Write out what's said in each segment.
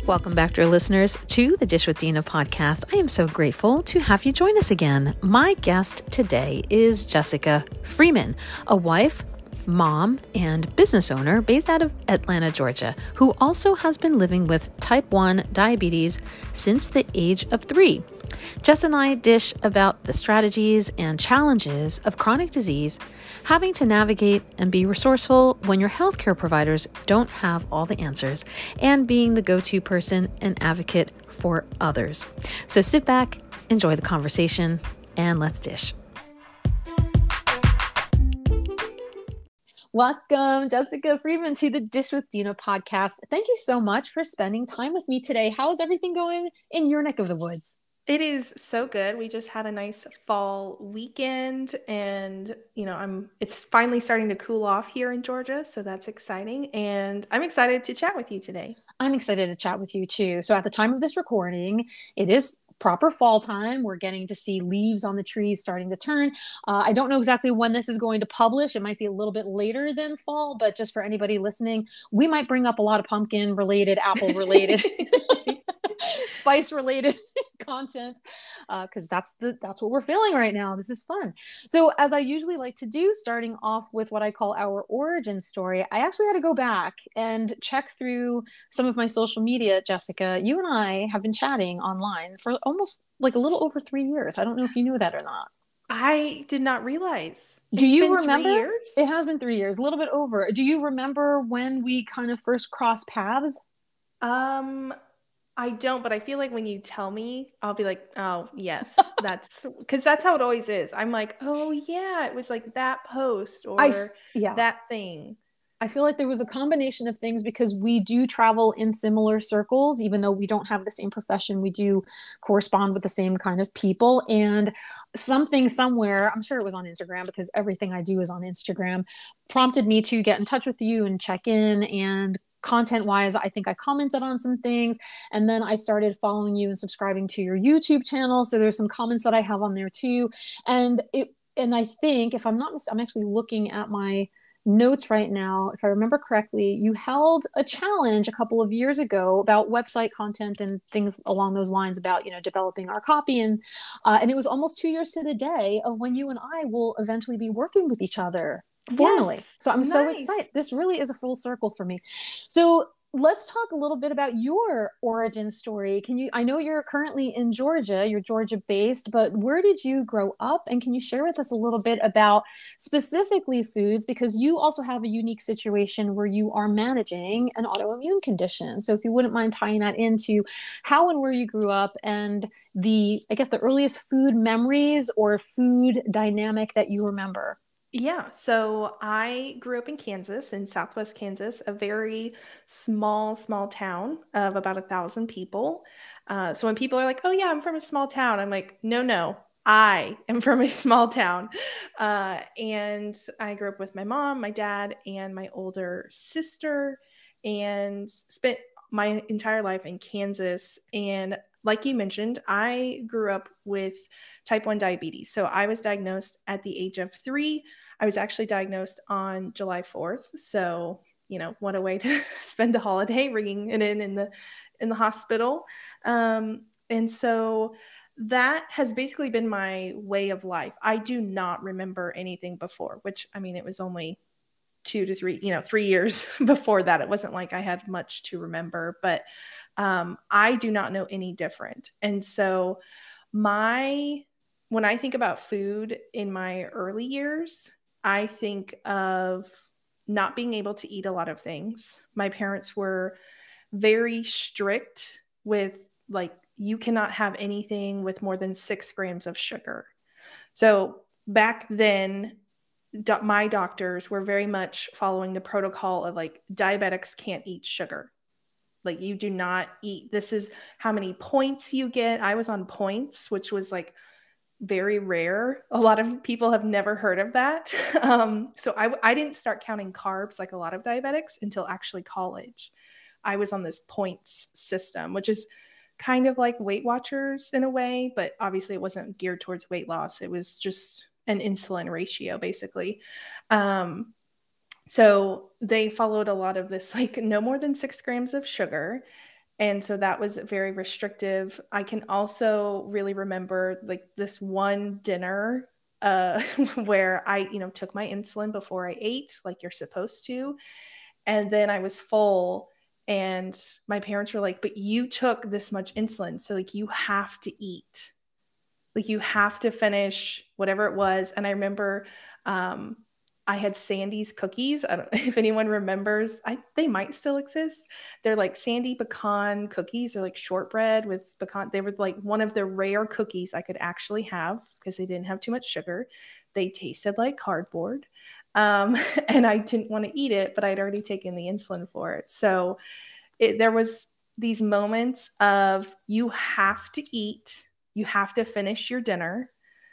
Welcome back, dear listeners, to the Dish with Dina podcast. I am so grateful to have you join us again. My guest today is Jessica Freeman, a wife, mom, and business owner based out of Atlanta, Georgia, who also has been living with type 1 diabetes since the age of 3. Jess and I dish about the strategies and challenges of chronic disease, having to navigate and be resourceful when your healthcare providers don't have all the answers, and being the go-to person and advocate for others. So sit back, enjoy the conversation, and let's dish. Welcome, Jessica Freeman, to the Dish with Dina podcast. Thank you so much for spending time with me today. How is everything going in your neck of the woods? It is so good. We just had a nice fall weekend and, it's finally starting to cool off here in Georgia. So that's exciting. And I'm excited to chat with you today. I'm excited to chat with you too. So at the time of this recording, it is proper fall time. We're getting to see leaves on the trees starting to turn. I don't know exactly when this is going to publish. It might be a little bit later than fall, but just for anybody listening, we might bring up a lot of pumpkin related, apple related, spice related content, because that's what we're feeling right now. This is fun. So as I usually like to do, starting off with what I call our origin story, I actually had to go back and check through some of my social media. Jessica, you and I have been chatting online for almost like a little over 3 years. I don't know if you knew that or not. I did not realize. Do you remember? 3 years? It has been 3 years, a little bit over. Do you remember when we kind of first crossed paths? I don't, but I feel like when you tell me, I'll be like, oh, yes, because that's how it always is. I'm like, oh, yeah, it was like that post or that thing. I feel like there was a combination of things because we do travel in similar circles, even though we don't have the same profession. We do correspond with the same kind of people, and something somewhere, I'm sure it was on Instagram because everything I do is on Instagram, prompted me to get in touch with you and check in. And content wise, I think I commented on some things, and then I started following you and subscribing to your YouTube channel. So there's some comments that I have on there too. And I think if I'm actually looking at my notes right now. If I remember correctly, you held a challenge a couple of years ago about website content and things along those lines about, developing our copy. And it was almost 2 years to the day of when you and I will eventually be working with each other formally. Yes, so I'm so excited. This really is a full circle for me. So let's talk a little bit about your origin story. I know you're currently in Georgia, you're Georgia based, but where did you grow up? And can you share with us a little bit about specifically foods? Because you also have a unique situation where you are managing an autoimmune condition. So if you wouldn't mind tying that into how and where you grew up and the earliest food memories or food dynamic that you remember. Yeah, so I grew up in Kansas, in Southwest Kansas, a very small town of about 1,000 people. So when people are like, oh yeah, I'm from a small town, I'm like, no, I am from a small town. And I grew up with my mom, my dad, and my older sister, and spent my entire life in Kansas. And like you mentioned, I grew up with type 1 diabetes. So I was diagnosed at the age of 3. I was actually diagnosed on July 4th. So, what a way to spend a holiday, ringing it in the hospital. And so that has basically been my way of life. I do not remember anything before, which, it was only 2 to 3, 3 years before that. It wasn't like I had much to remember, but I do not know any different. And so when I think about food in my early years, I think of not being able to eat a lot of things. My parents were very strict with, like, you cannot have anything with more than 6 grams of sugar. So back then, my doctors were very much following the protocol of, like, diabetics can't eat sugar. Like, you do not eat. This is how many points you get. I was on points, which was like very rare. A lot of people have never heard of that. So I didn't start counting carbs like a lot of diabetics until actually college. I was on this points system, which is kind of like Weight Watchers in a way, but obviously it wasn't geared towards weight loss. It was just an insulin ratio, basically. So they followed a lot of this, like, no more than 6 grams of sugar. And so that was very restrictive. I can also really remember like this one dinner where I, took my insulin before I ate, like you're supposed to. And then I was full, and my parents were like, but you took this much insulin, so like you have to eat. Like you have to finish whatever it was. And I remember I had Sandy's cookies. I don't know if anyone remembers. They might still exist. They're like Sandy pecan cookies. They're like shortbread with pecan. They were like one of the rare cookies I could actually have because they didn't have too much sugar. They tasted like cardboard. And I didn't want to eat it, but I'd already taken the insulin for it. So there was these moments of you have to eat, you have to finish your dinner.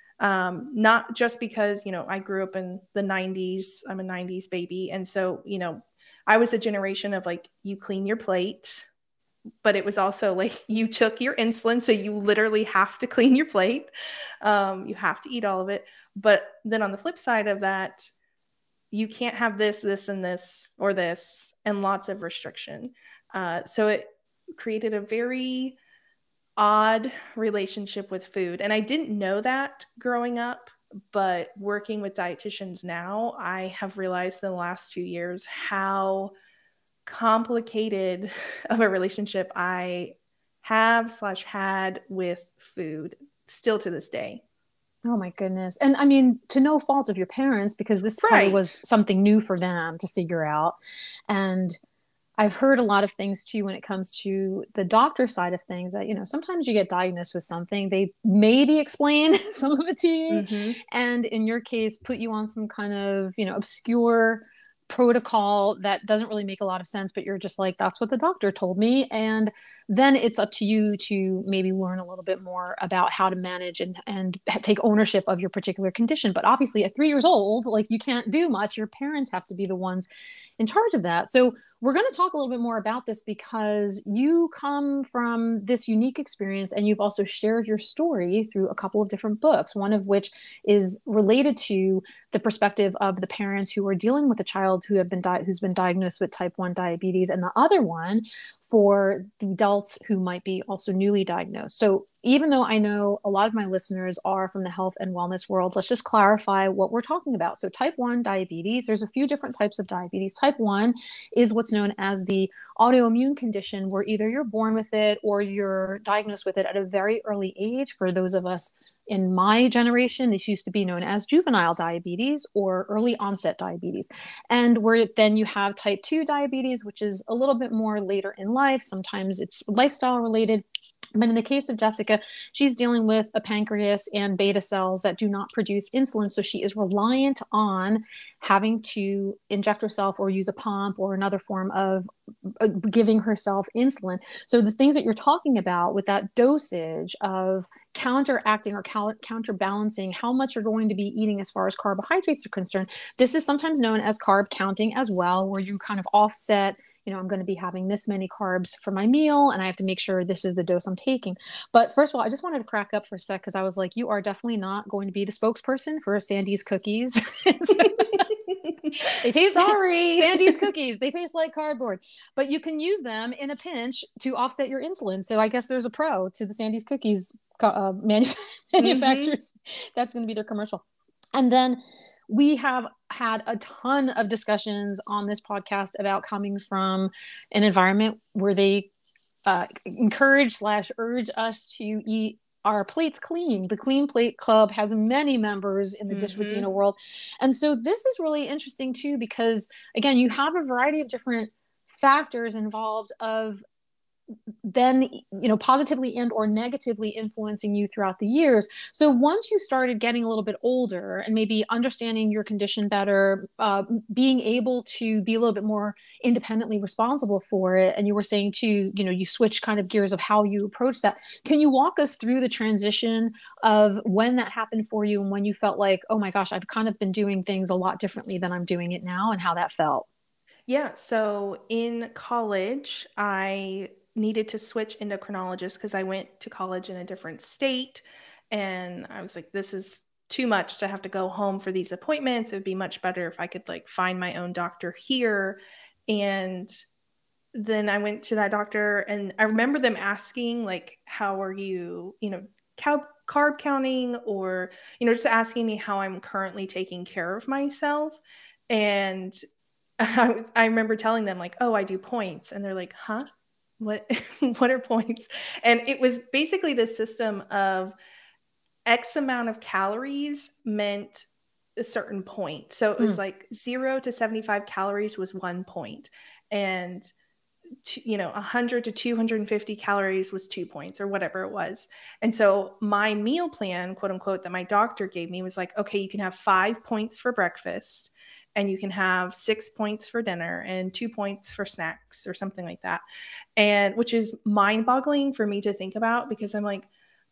Not just because, I grew up in the 90s. I'm a 90s baby. And so, I was a generation of like, you clean your plate, but it was also like you took your insulin. So you literally have to clean your plate. You have to eat all of it. But then on the flip side of that, you can't have this, this, and this, or this, and lots of restriction. So it created a very odd relationship with food. And I didn't know that growing up, but working with dietitians now, I have realized in the last few years how complicated of a relationship I have/had with food still to this day. Oh my goodness. And I mean, to no fault of your parents, because this probably was Right. something new for them to figure out. And I've heard a lot of things too when it comes to the doctor side of things that, sometimes you get diagnosed with something, they maybe explain some of it to you. Mm-hmm. And in your case, put you on some kind of, obscure protocol that doesn't really make a lot of sense, but you're just like, that's what the doctor told me. And then it's up to you to maybe learn a little bit more about how to manage and take ownership of your particular condition. But obviously at 3 years old, like you can't do much. Your parents have to be the ones in charge of that. So we're going to talk a little bit more about this because you come from this unique experience and you've also shared your story through a couple of different books, one of which is related to the perspective of the parents who are dealing with a child who's been diagnosed with type 1 diabetes, and the other one for the adults who might be also newly diagnosed. So even though I know a lot of my listeners are from the health and wellness world, let's just clarify what we're talking about. So type 1 diabetes, there's a few different types of diabetes. Type 1 is what's known as the autoimmune condition, where either you're born with it or you're diagnosed with it at a very early age. For those of us in my generation, this used to be known as juvenile diabetes or early onset diabetes. And where then you have type 2 diabetes, which is a little bit more later in life. Sometimes it's lifestyle related. But in the case of Jessica, she's dealing with a pancreas and beta cells that do not produce insulin. So she is reliant on having to inject herself or use a pump or another form of giving herself insulin. So the things that you're talking about with that dosage of counteracting or counterbalancing how much you're going to be eating as far as carbohydrates are concerned, this is sometimes known as carb counting as well, where you kind of offset, I'm going to be having this many carbs for my meal and I have to make sure this is the dose I'm taking. But first of all, I just wanted to crack up for a sec because I was like, you are definitely not going to be the spokesperson for Sandy's cookies. They taste Sorry. Sandy's cookies. They taste like cardboard, but you can use them in a pinch to offset your insulin. So I guess there's a pro to the Sandy's cookies manufacturers. Mm-hmm. That's going to be their commercial. And then we have had a ton of discussions on this podcast about coming from an environment where they encourage/urge us to eat our plates clean. The Clean Plate Club has many members in the Dish with Dina world. And so this is really interesting too, because again, you have a variety of different factors involved of then positively and or negatively influencing you throughout the years. So once you started getting a little bit older and maybe understanding your condition better, being able to be a little bit more independently responsible for it, and you were saying too, you switch kind of gears of how you approach that. Can you walk us through the transition of when that happened for you and when you felt like, oh my gosh, I've kind of been doing things a lot differently than I'm doing it now, and how that felt? Yeah, so in college, I needed to switch endocrinologist because I went to college in a different state. And I was like, this is too much to have to go home for these appointments. It would be much better if I could like find my own doctor here. And then I went to that doctor, and I remember them asking, like, how are you, carb counting, or, just asking me how I'm currently taking care of myself. And I remember telling them, like, oh, I do points. And they're like, huh? What, what are points? And it was basically this system of X amount of calories meant a certain point. So it was like 0 to 75 calories was 1 point. And 100 to 250 calories was 2 points, or whatever it was. And so my meal plan, quote unquote, that my doctor gave me was like, okay, you can have 5 points for breakfast, and you can have 6 points for dinner, and 2 points for snacks, or something like that. And which is mind boggling for me to think about, because I'm like,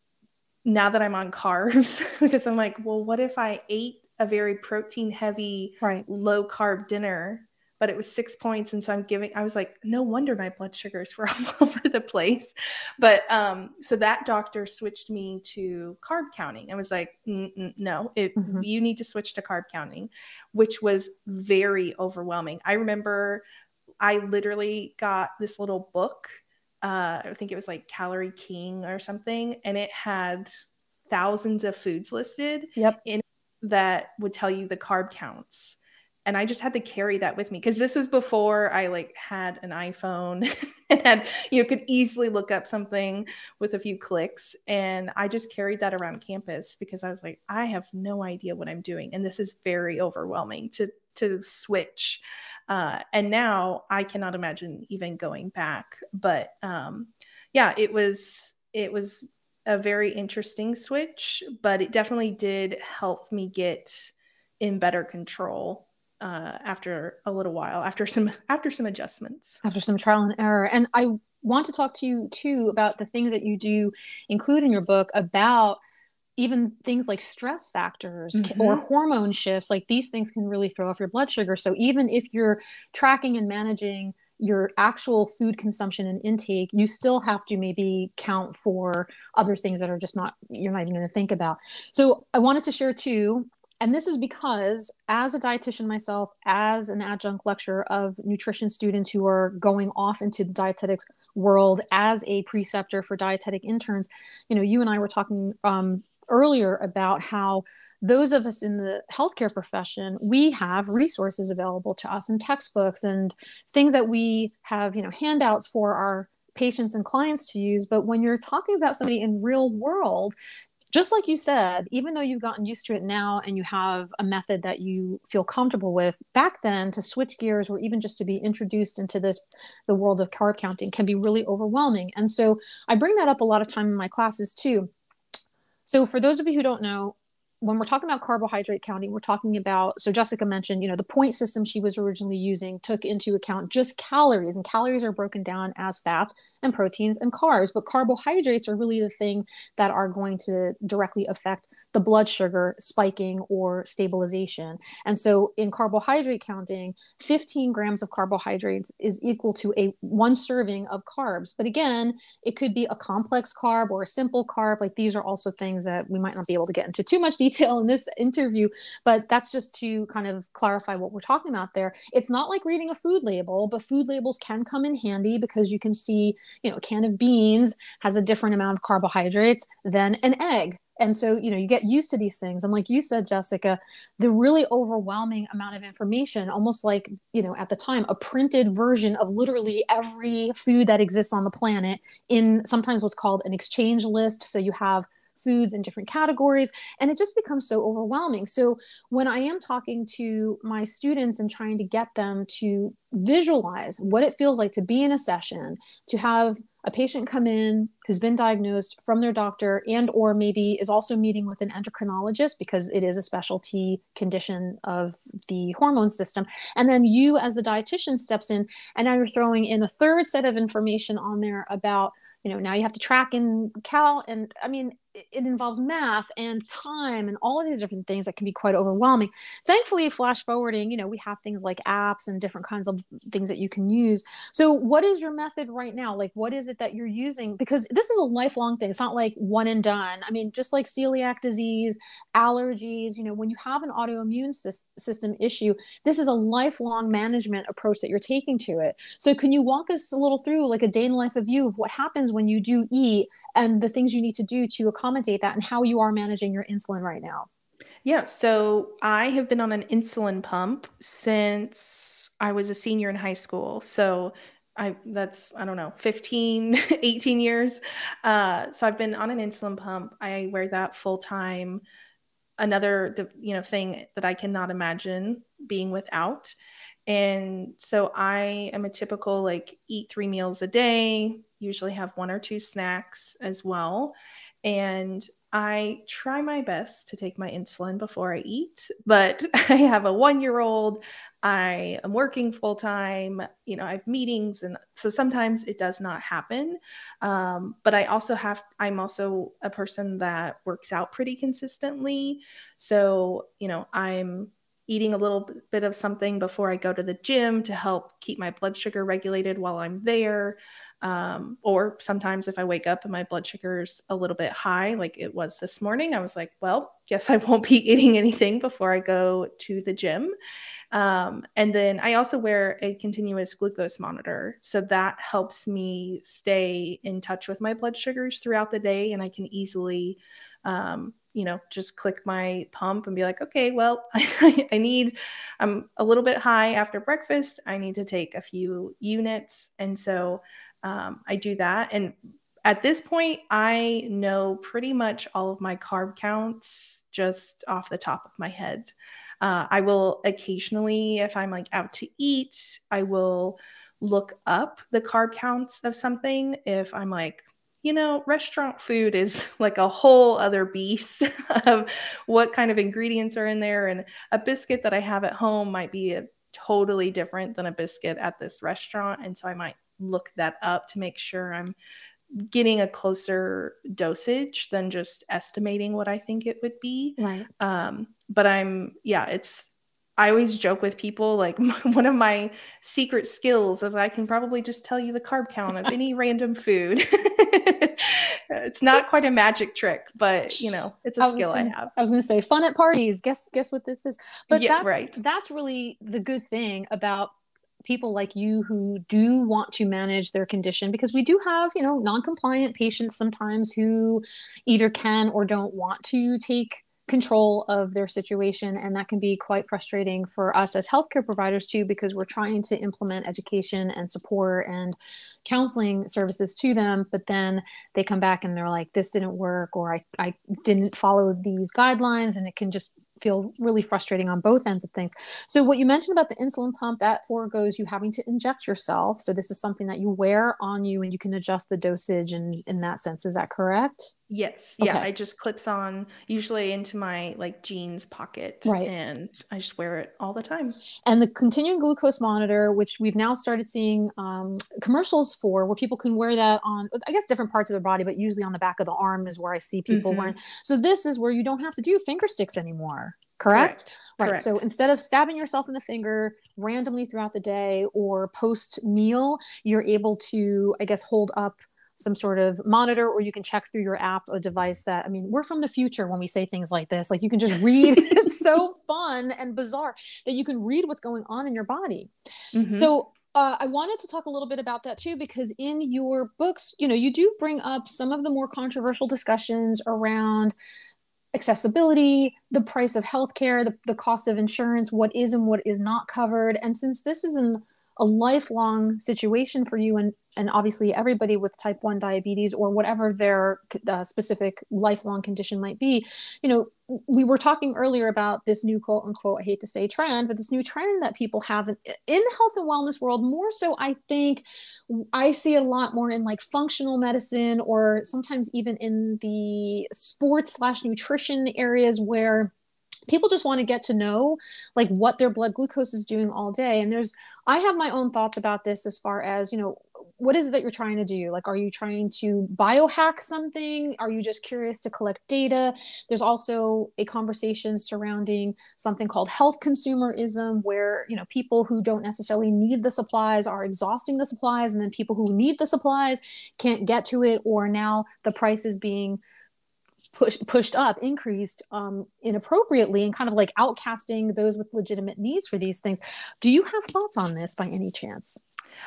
now that I'm on carbs, because I'm like, well, what if I ate a very protein heavy, low carb dinner, but it was 6 points. And so I was like, no wonder my blood sugars were all over the place. But so that doctor switched me to carb counting. I was like, no, you need to switch to carb counting, which was very overwhelming. I remember I literally got this little book. I think it was like Calorie King or something. And it had thousands of foods listed in that would tell you the carb counts. And I just had to carry that with me, because this was before I like had an iPhone and had, could easily look up something with a few clicks. And I just carried that around campus, because I was like, I have no idea what I'm doing. And this is very overwhelming to switch. And now I cannot imagine even going back. But yeah, it was a very interesting switch, but it definitely did help me get in better control after a little while, after some adjustments, after some trial and error. And I want to talk to you too about the things that you do include in your book about even things like stress factors or hormone shifts. Like, these things can really throw off your blood sugar. So even if you're tracking and managing your actual food consumption and intake, you still have to maybe count for other things that are just you're not even going to think about. So I wanted to share too, and this is because as a dietitian myself, as an adjunct lecturer of nutrition students who are going off into the dietetics world, as a preceptor for dietetic interns, you and I were talking earlier about how those of us in the healthcare profession, we have resources available to us, and textbooks and things that we have, handouts for our patients and clients to use. But when you're talking about somebody in real world, just like you said, even though you've gotten used to it now and you have a method that you feel comfortable with, back then to switch gears, or even just to be introduced into the world of carb counting, can be really overwhelming. And so I bring that up a lot of time in my classes too. So for those of you who don't know, when we're talking about carbohydrate counting, we're talking about, so Jessica mentioned, the point system she was originally using took into account just calories, and calories are broken down as fats and proteins and carbs, but carbohydrates are really the thing that are going to directly affect the blood sugar spiking or stabilization. And so in carbohydrate counting, 15 grams of carbohydrates is equal to one serving of carbs. But again, it could be a complex carb or a simple carb. Like, these are also things that we might not be able to get into too much detail in this interview, but that's just to kind of clarify what we're talking about there. It's not like reading a food label, but food labels can come in handy, because you can see, a can of beans has a different amount of carbohydrates than an egg. And so, you get used to these things. And like you said, Jessica, the really overwhelming amount of information, almost like, at the time, a printed version of literally every food that exists on the planet in sometimes what's called an exchange list. So you have foods in different categories, and it just becomes so overwhelming. So when I am talking to my students and trying to get them to visualize what it feels like to be in a session, to have a patient come in who's been diagnosed from their doctor, and or maybe is also meeting with an endocrinologist, because it is a specialty condition of the hormone system, and then you as the dietitian steps in, and now you're throwing in a third set of information on there about now you have to track and count. And I mean, it involves math and time and all of these different things that can be quite overwhelming. Thankfully, flash forwarding, we have things like apps and different kinds of things that you can use. So what is your method right now? Like, what is it that you're using? Because this is a lifelong thing. It's not like one and done. I mean, just like celiac disease, allergies, when you have an autoimmune system issue, this is a lifelong management approach that you're taking to it. So can you walk us a little through like a day in the life of you of what happens when you do eat and the things you need to do to accommodate that and how you are managing your insulin right now? Yeah, so I have been on an insulin pump since I was a senior in high school. So I don't know, 15, 18 years. So I've been on an insulin pump. I wear that full time. Another, thing that I cannot imagine being without. And so I am a typical like eat 3 meals a day, usually have one or two snacks as well. And I try my best to take my insulin before I eat, but I have a 1 year old. I am working full time. I have meetings. And so sometimes it does not happen. But I'm also a person that works out pretty consistently. So, I'm eating a little bit of something before I go to the gym to help keep my blood sugar regulated while I'm there. Or sometimes if I wake up and my blood sugar's a little bit high, like it was this morning, I was like, well, guess I won't be eating anything before I go to the gym. And then I also wear a continuous glucose monitor. So that helps me stay in touch with my blood sugars throughout the day. And I can easily, just click my pump and be like, okay, well, I'm a little bit high after breakfast. I need to take a few units. And so I do that. And at this point, I know pretty much all of my carb counts just off the top of my head. I will occasionally, if I'm like out to eat, I will look up the carb counts of something. If I'm like, restaurant food is like a whole other beast of what kind of ingredients are in there. And a biscuit that I have at home might be totally different than a biscuit at this restaurant. And so I might look that up to make sure I'm getting a closer dosage than just estimating what I think it would be. Right. But I always joke with people like one of my secret skills is I can probably just tell you the carb count of any random food. It's not quite a magic trick, but it's a skill I have. I was going to say fun at parties. Guess what this is. But yeah, right. That's really the good thing about people like you who do want to manage their condition, because we do have, non-compliant patients sometimes who either can or don't want to take control of their situation. And that can be quite frustrating for us as healthcare providers too, because we're trying to implement education and support and counseling services to them. But then they come back and they're like, this didn't work, or I didn't follow these guidelines. And it can just feel really frustrating on both ends of things. So what you mentioned about the insulin pump, that foregoes you having to inject yourself. So this is something that you wear on you and you can adjust the dosage and in that sense. Is that correct? Yes. Yeah. Okay. I just clips on usually into my like jeans pocket, right, and I just wear it all the time. And the continuing glucose monitor, which we've now started seeing commercials for, where people can wear that on, I guess, different parts of their body, but usually on the back of the arm is where I see people wearing. So this is where you don't have to do finger sticks anymore. Correct? Right. Correct. So instead of stabbing yourself in the finger randomly throughout the day or post meal, you're able to, I guess, hold up some sort of monitor, or you can check through your app a device that, I mean, we're from the future when we say things like this. Like you can just read. It's so fun and bizarre that you can read what's going on in your body. So I wanted to talk a little bit about that too, because in your books, you do bring up some of the more controversial discussions around accessibility, the price of healthcare, the cost of insurance, what is and what is not covered. And since this is a lifelong situation for you, and obviously everybody with type 1 diabetes or whatever their specific lifelong condition might be, we were talking earlier about this new quote unquote, I hate to say trend, but this new trend that people have in the health and wellness world. More so, I think I see it a lot more in like functional medicine, or sometimes even in the sports/nutrition areas, where people just want to get to know like what their blood glucose is doing all day. And I have my own thoughts about this as far as, what is it that you're trying to do? Like, are you trying to biohack something? Are you just curious to collect data? There's also a conversation surrounding something called health consumerism, where, you know, people who don't necessarily need the supplies are exhausting the supplies, and then people who need the supplies can't get to it, or now the price is being pushed up, increased inappropriately, and kind of like outcasting those with legitimate needs for these things. Do you have thoughts on this by any chance?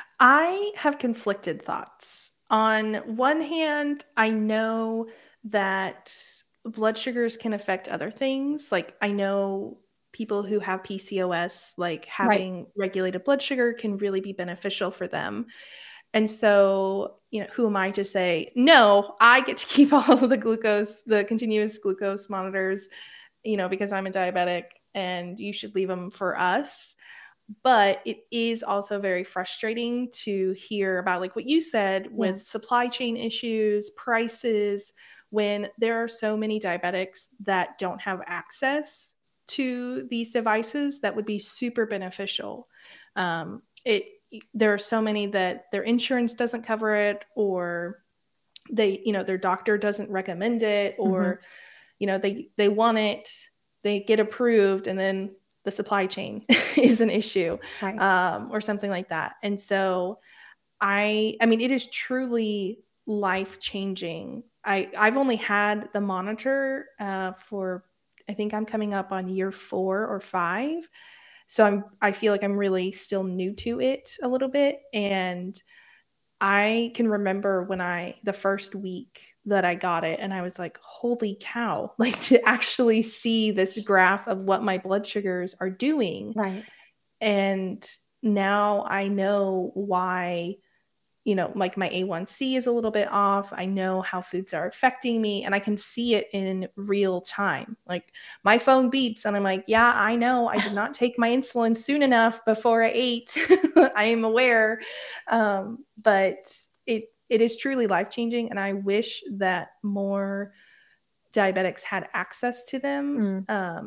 I have conflicted thoughts. On one hand, I know that blood sugars can affect other things. Like, I know people who have PCOS, like Right. having regulated blood sugar can really be beneficial for them. And so, you know, who am I to say, no, I get to keep all of the glucose, the continuous glucose monitors, you know, because I'm a diabetic and you should leave them for us. But it is also very frustrating to hear about, like what you said, Yeah. with supply chain issues, prices, when there are so many diabetics that don't have access to these devices that would be super beneficial. It There are so many that their insurance doesn't cover it, or they, you know, their doctor doesn't recommend it, Mm-hmm. or, you know, they want it, they get approved, and then the supply chain is an issue, Right. or something like that. And so I mean, it is truly life changing. I've only had the monitor for, I think I'm coming up on year 4 or 5. So I feel like I'm really still new to it a little bit. And I can remember when the first week that I got it, and I was like, holy cow, like to actually see this graph of what my blood sugars are doing. Right. And now I know why, you know, like my A1C is a little bit off. I know how foods are affecting me, and I can see it in real time. Like my phone beeps and I'm like, yeah, I know I did not take my insulin soon enough before I ate. I am aware. But it is truly life-changing, and I wish that more diabetics had access to them. Mm.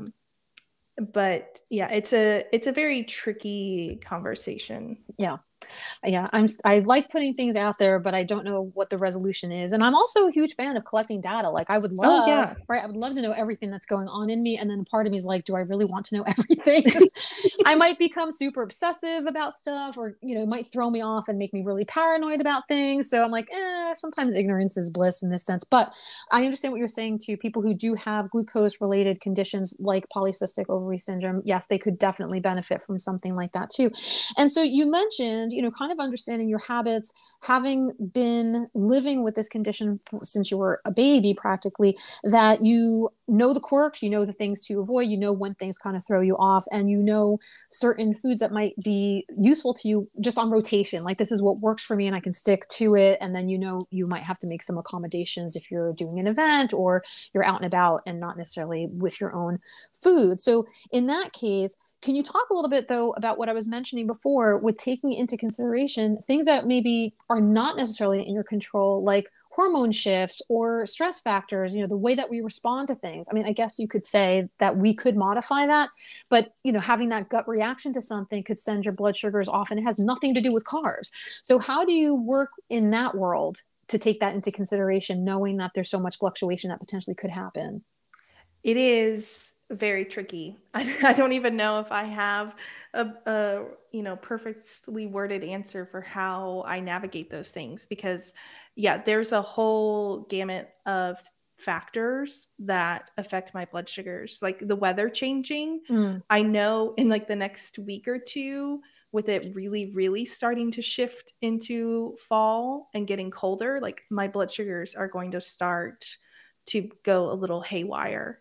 But yeah, it's a very tricky conversation. Yeah. Yeah, I like putting things out there, but I don't know what the resolution is. And I'm also a huge fan of collecting data. Like, I would Oh love, yeah. right, I would love to know everything that's going on in me, and then part of me is like, do I really want to know everything? Just, I might become super obsessive about stuff, or, you know, it might throw me off and make me really paranoid about things. So I'm like, sometimes ignorance is bliss in this sense. But I understand what you're saying to people who do have glucose related conditions like polycystic ovary syndrome. Yes, they could definitely benefit from something like that too. And so you mentioned, you know, kind of understanding your habits, having been living with this condition since you were a baby practically, that you know the quirks, you know the things to avoid, you know when things kind of throw you off, and you know certain foods that might be useful to you just on rotation. Like, this is what works for me and I can stick to it. And then, you know, you might have to make some accommodations if you're doing an event or you're out and about and not necessarily with your own food. So in that case, can you talk a little bit, though, about what I was mentioning before with taking into consideration things that maybe are not necessarily in your control, like hormone shifts or stress factors, you know, the way that we respond to things? I mean, I guess you could say that we could modify that, but, you know, having that gut reaction to something could send your blood sugars off, and it has nothing to do with carbs. So how do you work in that world to take that into consideration, knowing that there's so much fluctuation that potentially could happen? It is very tricky. I don't even know if I have a you know, perfectly worded answer for how I navigate those things, because yeah, there's a whole gamut of factors that affect my blood sugars, like the weather changing. Mm. I know in like the next week or two, with it really really starting to shift into fall and getting colder, like my blood sugars are going to start to go a little haywire.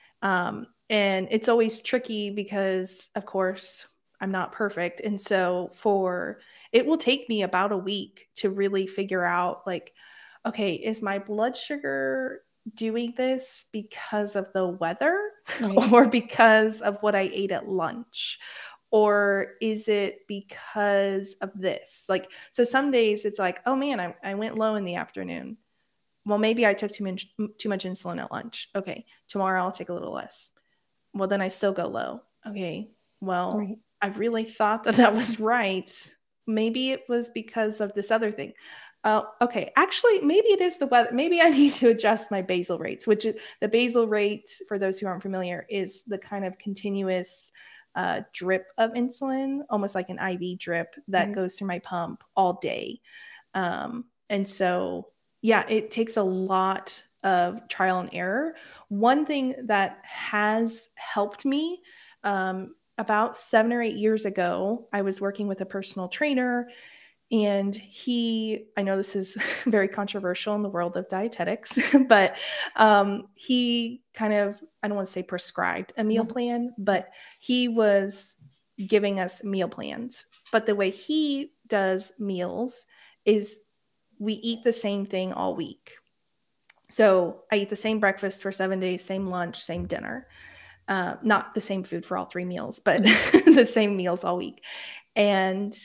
And it's always tricky because, of course, I'm not perfect. And so it will take me about a week to really figure out, like, okay, is my blood sugar doing this because of the weather Right. or because of what I ate at lunch? Or is it because of this? Like, so some days it's like, oh man, I went low in the afternoon. Well, maybe I took too much insulin at lunch. Okay, tomorrow I'll take a little less. Well, then I still go low. Okay, well, Right. I really thought that was right. maybe it was because of this other thing. Okay, actually, maybe it is the weather. Maybe I need to adjust my basal rates, which is the basal rate, for those who aren't familiar, is the kind of continuous drip of insulin, almost like an IV drip that goes through my pump all day. And so, yeah, it takes a lot of trial and error. One thing that has helped me, about 7 or 8 years ago, I was working with a personal trainer, and I know this is very controversial in the world of dietetics, but he kind of, I don't want to say prescribed a meal plan, but he was giving us meal plans. But the way he does meals is we eat the same thing all week. So I eat the same breakfast for 7 days, same lunch, same dinner. Not the same food for all 3 meals, but the same meals all week. And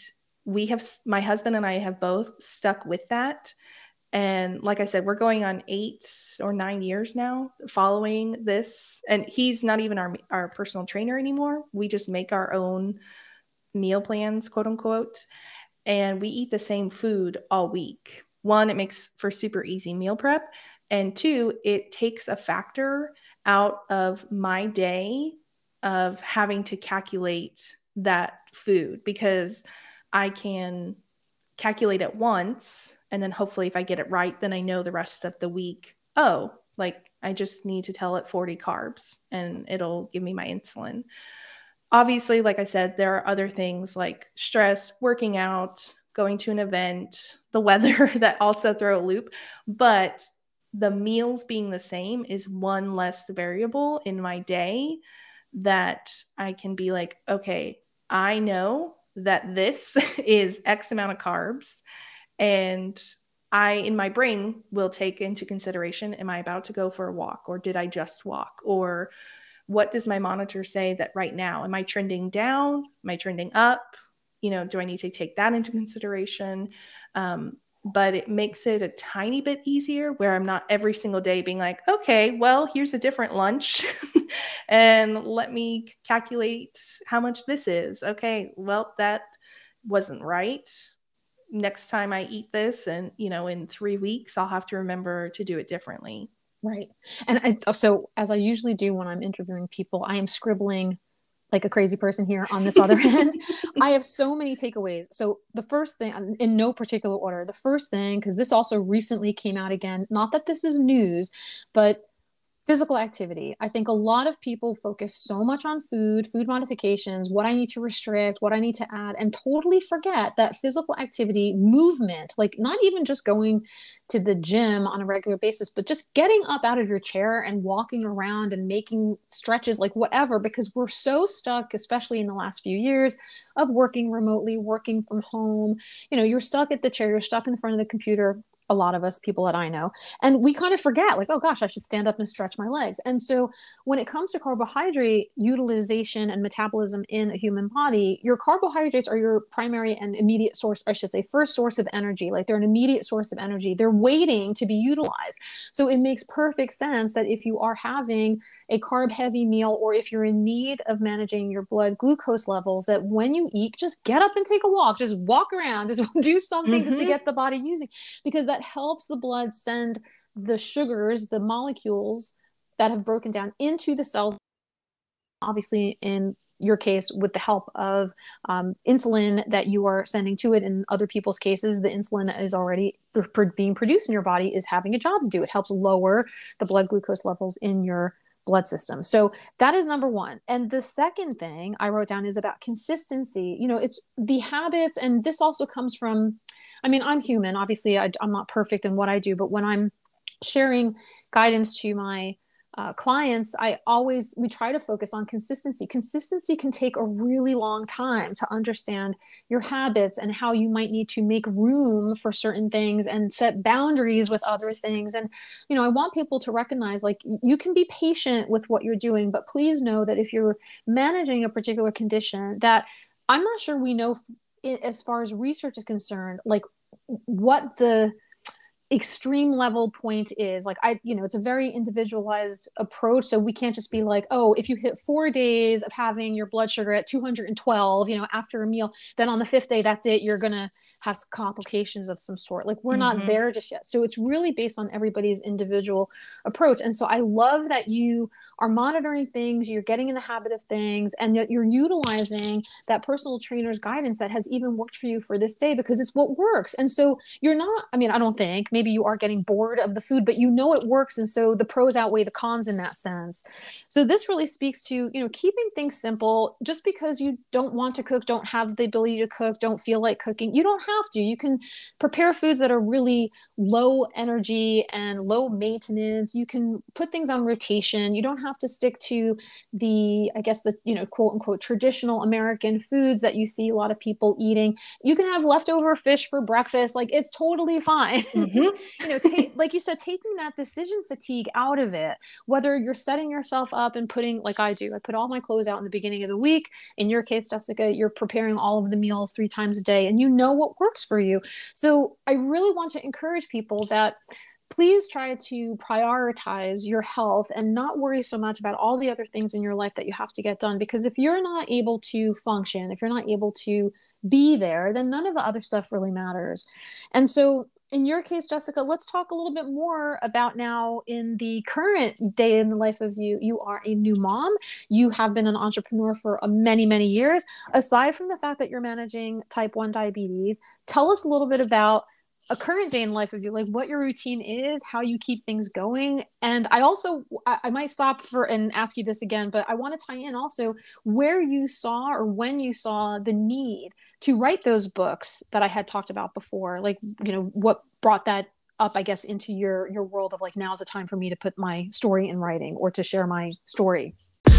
my husband and I have both stuck with that. And like I said, we're going on 8 or 9 years now following this. And he's not even our personal trainer anymore. We just make our own meal plans, quote unquote. And we eat the same food all week. 1, it makes for super easy meal prep. And 2, it takes a factor out of my day of having to calculate that food, because I can calculate it once, and then hopefully if I get it right, then I know the rest of the week, oh, like I just need to tell it 40 carbs and it'll give me my insulin. Obviously, like I said, there are other things like stress, working out, going to an event, the weather that also throw a loop. But the meals being the same is one less variable in my day that I can be like, okay, I know that this is X amount of carbs, and I, in my brain, will take into consideration, am I about to go for a walk, or did I just walk? Or what does my monitor say that right now? Am I trending down? Am I trending up? Do I need to take that into consideration? But it makes it a tiny bit easier where I'm not every single day being like, okay, well, here's a different lunch and let me calculate how much this is. Okay, well, that wasn't right. Next time I eat this, and, in 3 weeks, I'll have to remember to do it differently. Right. And so as I usually do when I'm interviewing people, I am scribbling like a crazy person here on this other end. I have so many takeaways. So the first thing, in no particular order, the first thing, because this also recently came out again, not that this is news, but physical activity. I think a lot of people focus so much on food modifications, what I need to restrict, what I need to add, and totally forget that physical activity, movement, like not even just going to the gym on a regular basis, but just getting up out of your chair and walking around and making stretches, like whatever, because we're so stuck, especially in the last few years, of working remotely, working from home. You're stuck at the chair, you're stuck in front of the computer, a lot of us, people that I know, and we kind of forget, like, oh gosh, I should stand up and stretch my legs. And so when it comes to carbohydrate utilization and metabolism in a human body, your carbohydrates are your primary and immediate source, I should say, first source of energy. Like, they're an immediate source of energy. They're waiting to be utilized. So it makes perfect sense that if you are having a carb heavy meal, or if you're in need of managing your blood glucose levels, that when you eat, just get up and take a walk, just walk around, just do something just to get the body using, because that helps the blood send the sugars, the molecules that have broken down into the cells, obviously in your case with the help of insulin that you are sending to it. In other people's cases, the insulin is already being produced in your body, is having a job to do. It helps lower the blood glucose levels in your blood system. So that is number one. And the second thing I wrote down is about consistency. It's the habits, and this also comes from, I'm human. Obviously, I'm not perfect in what I do, but when I'm sharing guidance to my clients, we try to focus on consistency. Consistency can take a really long time to understand your habits and how you might need to make room for certain things and set boundaries with other things. And, I want people to recognize, like, you can be patient with what you're doing, but please know that if you're managing a particular condition, that I'm not sure we know, as far as research is concerned, like what the extreme level point is. Like, it's a very individualized approach. So we can't just be like, oh, if you hit 4 days of having your blood sugar at 212, after a meal, then on the fifth day, that's it. You're going to have complications of some sort. Like, we're not there just yet. So it's really based on everybody's individual approach. And so I love that you are monitoring things, you're getting in the habit of things, and that you're utilizing that personal trainer's guidance that has even worked for you for this day, because it's what works. And so you're not, I mean, I don't think, maybe you are getting bored of the food, but it works. And so the pros outweigh the cons in that sense. So this really speaks to, keeping things simple. Just because you don't want to cook, don't have the ability to cook, don't feel like cooking, you don't have to. You can prepare foods that are really low energy and low maintenance. You can put things on rotation. You don't have to stick to the, I guess, the, quote unquote, traditional American foods that you see a lot of people eating. You can have leftover fish for breakfast. Like, it's totally fine. It's just, like you said, taking that decision fatigue out of it, whether you're setting yourself up and putting, like I do, I put all my clothes out in the beginning of the week. In your case, Jessica, you're preparing all of the meals 3 times a day, and you know what works for you. So I really want to encourage people that please try to prioritize your health and not worry so much about all the other things in your life that you have to get done. Because if you're not able to function, if you're not able to be there, then none of the other stuff really matters. And so in your case, Jessica, let's talk a little bit more about now in the current day in the life of you. You are a new mom. You have been an entrepreneur for many, many years. Aside from the fact that you're managing type 1 diabetes, tell us a little bit about a current day in life of you, like what your routine is, how you keep things going. And I might stop and ask you this again, but I want to tie in also where you saw, or when you saw the need to write those books that I had talked about before. Like, what brought that up, I guess, into your world of like, now's the time for me to put my story in writing or to share my story.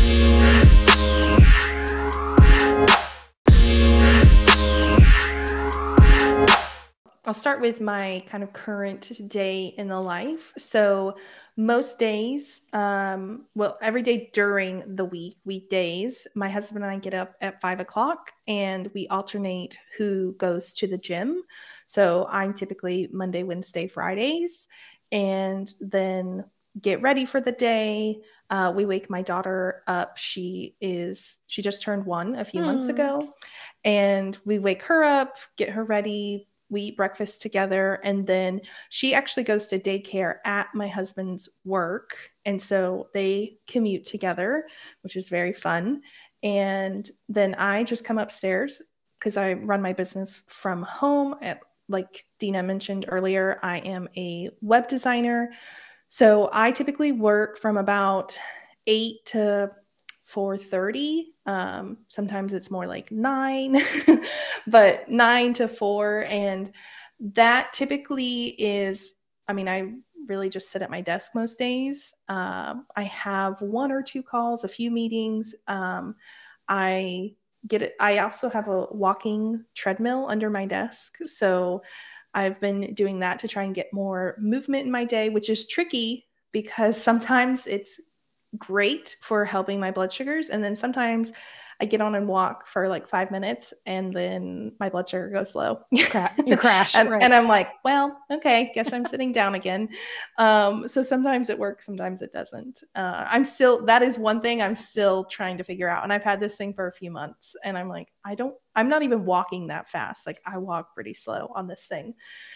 I'll start with my kind of current day in the life. So most days, every day during the weekdays, my husband and I get up at 5:00 and we alternate who goes to the gym. So I'm typically Monday, Wednesday, Fridays, and then get ready for the day. We wake my daughter up. She just turned 1 a few months ago, and we wake her up, get her ready. We eat breakfast together, and then she actually goes to daycare at my husband's work. And so they commute together, which is very fun. And then I just come upstairs because I run my business from home. Like Dina mentioned earlier, I am a web designer. So I typically work from about 8 to 4:30. Sometimes it's more like 9, but 9 to 4. And that typically is, I really just sit at my desk most days. I have 1 or 2 calls, a few meetings. I also have a walking treadmill under my desk. So I've been doing that to try and get more movement in my day, which is tricky because sometimes it's great for helping my blood sugars. And then sometimes I get on and walk for like 5 minutes and then my blood sugar goes low. You crash. and, right. and I'm like, well, okay, guess I'm sitting down again. So sometimes it works, sometimes it doesn't. That is one thing I'm still trying to figure out. And I've had this thing for a few months and I'm like, I'm not even walking that fast. Like, I walk pretty slow on this thing.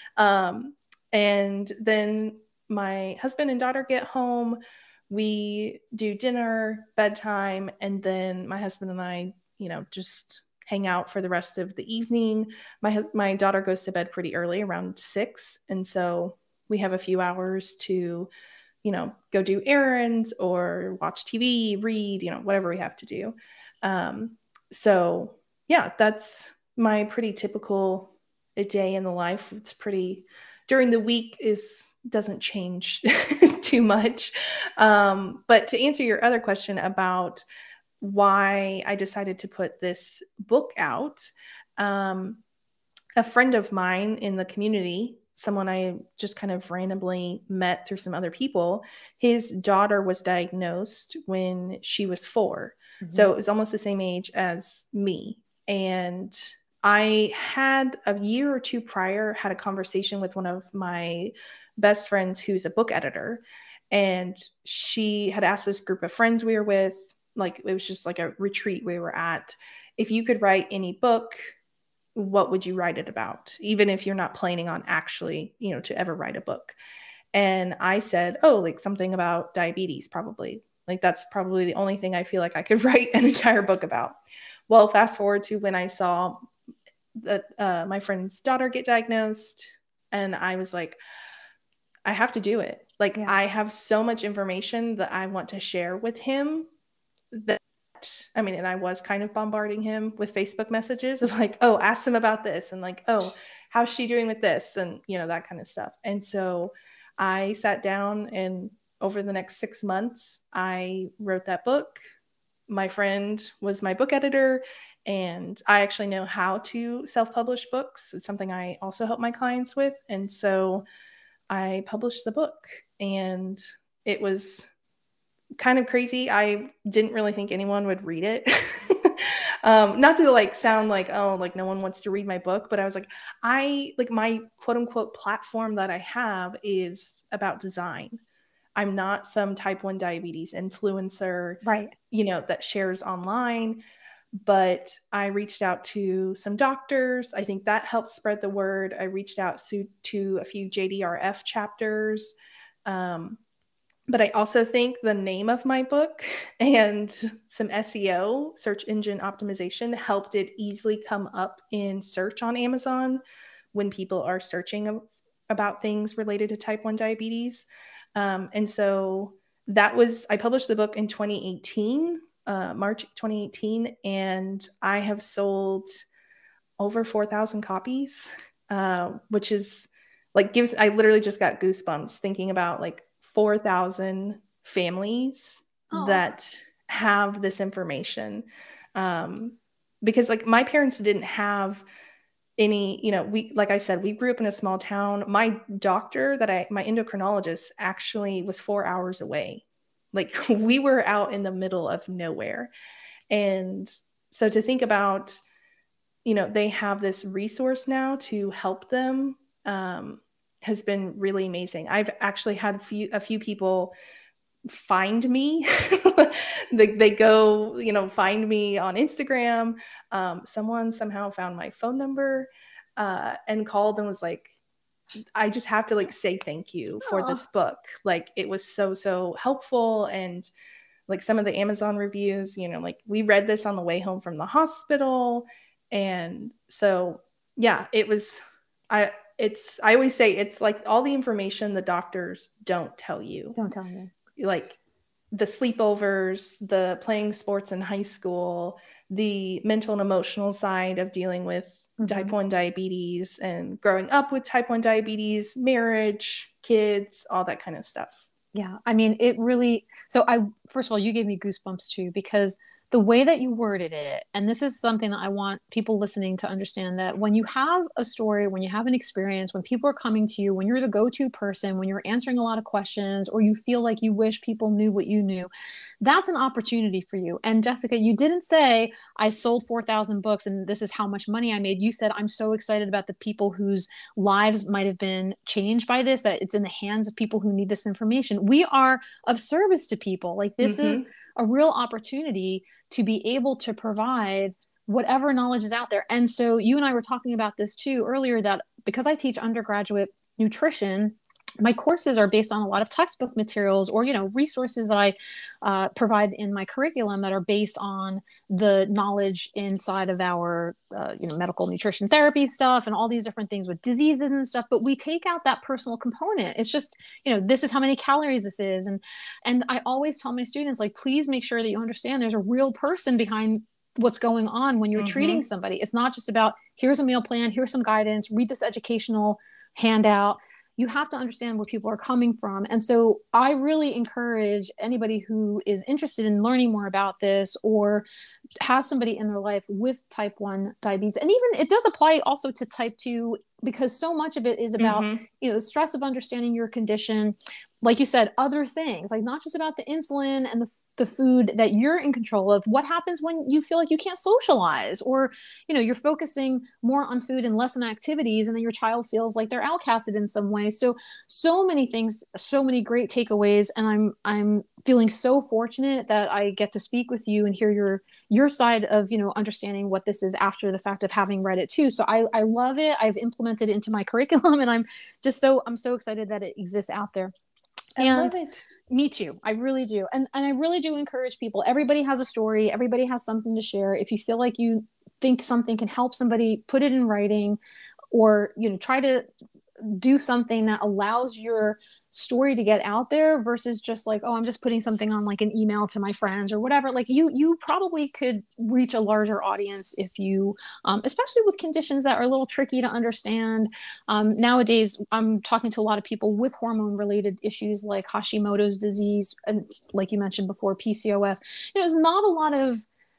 And then my husband and daughter get home. We do dinner, bedtime, and then my husband and I, just hang out for the rest of the evening. My daughter goes to bed pretty early, around 6. And so we have a few hours to, go do errands or watch TV, read, whatever we have to do. So yeah, that's my pretty typical day in the life. It's pretty, during the week doesn't change too much. But to answer your other question about why I decided to put this book out, a friend of mine in the community, someone I just kind of randomly met through some other people, his daughter was diagnosed when she was 4. So it was almost the same age as me. And I had a year or two prior had a conversation with one of my best friends who's a book editor. And she had asked this group of friends we were with, like it was just like a retreat we were at, if you could write any book, what would you write it about? Even if you're not planning on actually, to ever write a book. And I said, oh, like something about diabetes, probably. Like that's probably the only thing I feel like I could write an entire book about. Well, fast forward to when I saw that my friend's daughter get diagnosed, and I was like, I have to do it. Like, yeah. I have so much information that I want to share with him that, I mean, and I was kind of bombarding him with Facebook messages of like, oh, ask him about this. And like, oh, how's she doing with this? And, that kind of stuff. And so I sat down, and over the next 6 months, I wrote that book. My friend was my book editor, and I actually know how to self-publish books. It's something I also help my clients with. And so I published the book, and it was kind of crazy. I didn't really think anyone would read it. Not to like sound like, oh, like no one wants to read my book, but I was like, my quote unquote platform that I have is about design. I'm not some type 1 diabetes influencer, right? That shares online. But I reached out to some doctors. I think that helped spread the word. I reached out to a few JDRF chapters. But I also think the name of my book and some SEO, search engine optimization, helped it easily come up in search on Amazon when people are searching about things related to type 1 diabetes. And so I published the book in 2018. March 2018, and I have sold over 4,000 copies, which is like I literally just got goosebumps thinking about like 4,000 families that have this information. Because like my parents didn't have any, like I said, we grew up in a small town. My doctor my endocrinologist actually was 4 hours away. Like we were out in the middle of nowhere. And so to think about, they have this resource now to help them has been really amazing. I've actually had a few people find me. they go, find me on Instagram. Someone somehow found my phone number and called and was like, I just have to like say thank you for this book. Like it was so helpful. And like some of the Amazon reviews, like we read this on the way home from the hospital. And so, yeah, I always say it's like all the information the doctors don't tell you. Don't tell you. Like the sleepovers, the playing sports in high school, the mental and emotional side of dealing with type 1 diabetes and growing up with type 1 diabetes, marriage, kids, all that kind of stuff. Yeah. I mean, first of all, you gave me goosebumps too, because the way that you worded it, and this is something that I want people listening to understand, that when you have a story, when you have an experience, when people are coming to you, when you're the go-to person, when you're answering a lot of questions, or you feel like you wish people knew what you knew, that's an opportunity for you. And Jessica, you didn't say, I sold 4,000 books and this is how much money I made. You said, I'm so excited about the people whose lives might have been changed by this, that it's in the hands of people who need this information. We are of service to people. Like this is a real opportunity to be able to provide whatever knowledge is out there. And so you and I were talking about this too earlier, that because I teach undergraduate nutrition, my courses are based on a lot of textbook materials or, resources that I provide in my curriculum that are based on the knowledge inside of our, medical nutrition therapy stuff and all these different things with diseases and stuff. But we take out that personal component. It's just, this is how many calories this is. And I always tell my students, like, please make sure that you understand there's a real person behind what's going on when you're treating somebody. It's not just about, here's a meal plan, here's some guidance, read this educational handout. You have to understand where people are coming from. And so I really encourage anybody who is interested in learning more about this or has somebody in their life with type 1 diabetes. And even it does apply also to type 2, because so much of it is about, the stress of understanding your condition, like you said, other things, like not just about the insulin and the food that you're in control of. What happens when you feel like you can't socialize, or, you're focusing more on food and less on activities, and then your child feels like they're outcasted in some way. So many things, so many great takeaways. And I'm feeling so fortunate that I get to speak with you and hear your side of, understanding what this is after the fact of having read it too. So I love it. I've implemented it into my curriculum, and I'm so excited that it exists out there. I love it. Me too. I really do. And I really do encourage people. Everybody has a story. Everybody has something to share. If you feel like you think something can help somebody, put it in writing, or, try to do something that allows your story to get out there versus just like, oh, I'm just putting something on like an email to my friends or whatever. Like you probably could reach a larger audience if you, especially with conditions that are a little tricky to understand. Nowadays, I'm talking to a lot of people with hormone related issues like Hashimoto's disease, and like you mentioned before, PCOS. There's not a lot of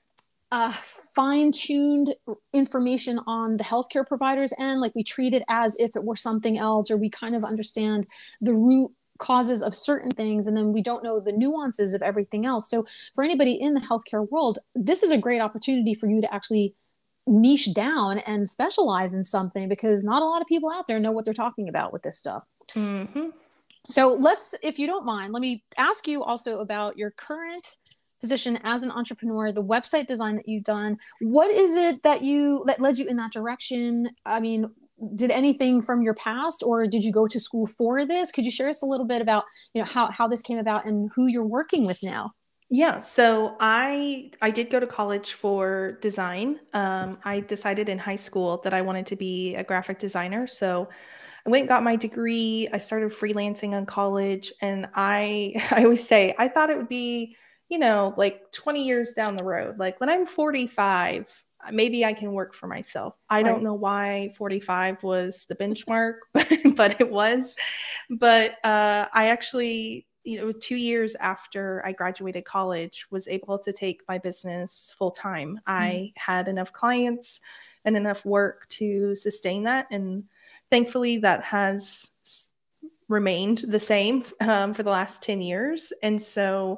fine-tuned information on the healthcare providers end. Like we treat it as if it were something else, or we kind of understand the root causes of certain things, and then we don't know the nuances of everything else. So for anybody in the healthcare world, this is a great opportunity for you to actually niche down and specialize in something, because not a lot of people out there know what they're talking about with this stuff. Mm-hmm. So if you don't mind, let me ask you also about your current position as an entrepreneur, the website design that you've done. What is it that led you in that direction? I mean, did anything from your past, or did you go to school for this? Could you share us a little bit about, how this came about and who you're working with now? Yeah, so I did go to college for design. I decided in high school that I wanted to be a graphic designer. So I went and got my degree. I started freelancing in college, and I I always say I thought it would be, like 20 years down the road. Like when I'm 45, maybe I can work for myself. I don't know why 45 was the benchmark, but it was. But I actually, it was 2 years after I graduated college, was able to take my business full time. I had enough clients and enough work to sustain that. And thankfully that has remained the same for the last 10 years. And so,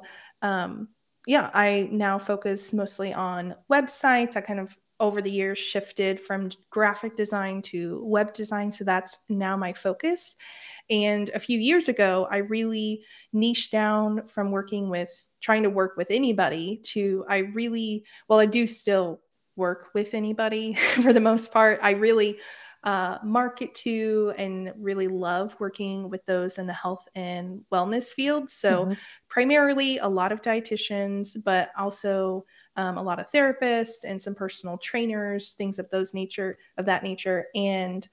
I now focus mostly on websites. I kind of over the years shifted from graphic design to web design. So that's now my focus. And a few years ago, I really niched down from trying to work with anybody to I do still work with anybody for the most part. I really market to and really love working with those in the health and wellness field. So primarily a lot of dietitians, but also a lot of therapists and some personal trainers, things of that nature. And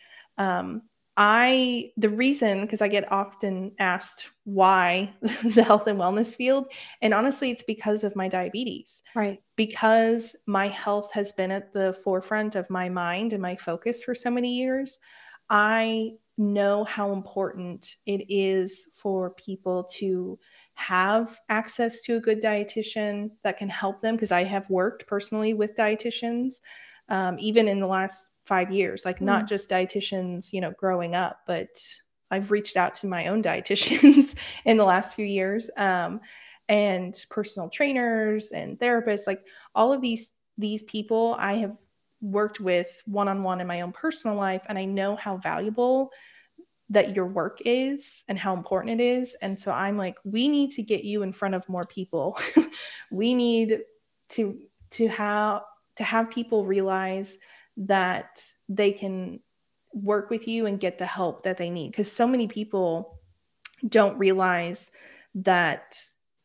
the reason, because I get often asked why the health and wellness field, and honestly, it's because of my diabetes. Right. Because my health has been at the forefront of my mind and my focus for so many years, I know how important it is for people to have access to a good dietitian that can help them, because I have worked personally with dietitians, even in the last 5 years, like not just dietitians, growing up, but I've reached out to my own dietitians in the last few years, and personal trainers and therapists, like all of these people I have worked with one-on-one in my own personal life. And I know how valuable that your work is and how important it is. And so I'm like, we need to get you in front of more people. We need to have people realize that they can work with you and get the help that they need. Because so many people don't realize that,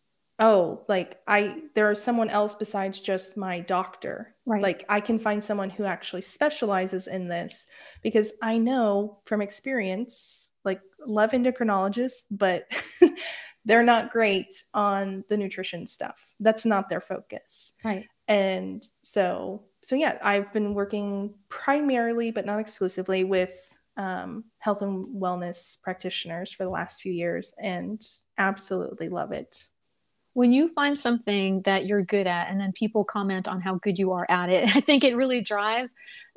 there is someone else besides just my doctor. Right. Like I can find someone who actually specializes in this, because I know from experience, like love endocrinologists, but they're not great on the nutrition stuff. That's not their focus. Right. And so yeah, I've been working primarily, but not exclusively, with health and wellness practitioners for the last few years, and absolutely love it. When you find something that you're good at and then people comment on how good you are at it, I think it really drives